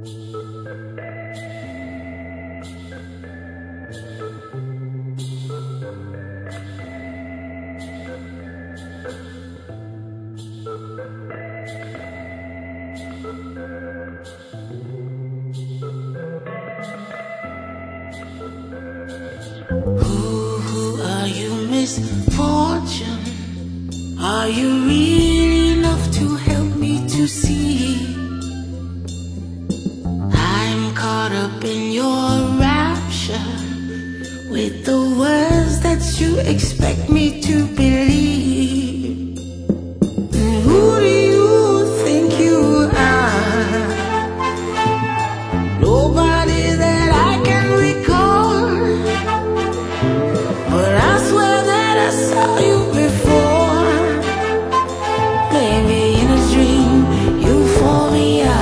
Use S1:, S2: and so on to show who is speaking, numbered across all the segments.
S1: Who are you, misfortune? Are you real enough to help me to see? I'm caught up in your rapture with the words that you expect me to believe. And who do you think you are? Nobody that I can recall, but I swear that I saw you before. Maybe in a dream, euphoria.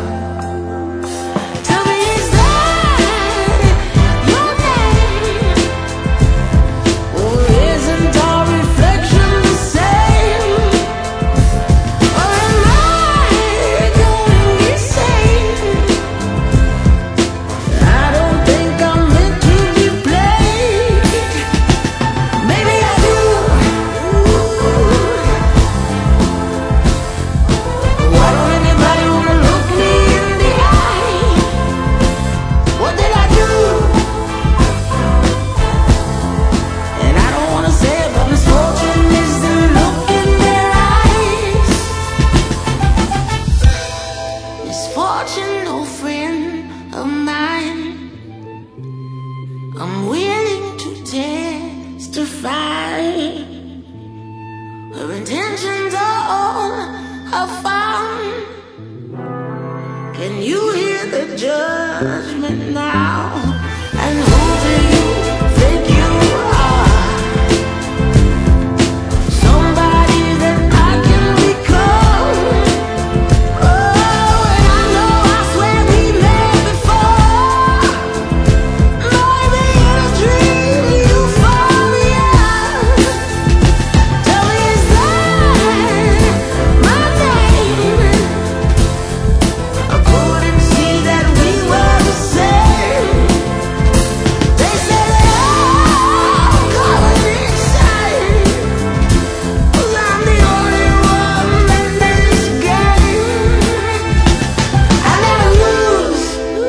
S1: Tell me, is that your name? Or isn't our reflection the same? Or am I going insane? I don't think I'm meant to be played. Maybe I do. Why don't anybody wanna look me in the eye? What did I do? And I don't wanna say it, but misfortune is the look in their eyes. Misfortune, no friend of mine. I'm willing to testify. Her intentions are all I found. Can you hear the judgment now? And who do you think you are? Somebody that I can recall. Oh, and I know, I swear we met before. Maybe in a dream, euphoria. Tell me, is that my name? I couldn't see that we were the same. They said I'm going insane, 'cause I'm the only one in this game. I never lose.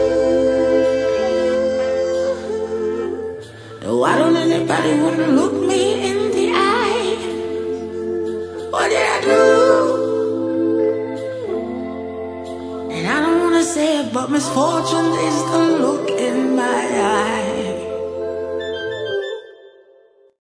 S1: Why don't anybody wanna look me in the eye? What did I do? And I don't wanna say it, but misfortune is the look in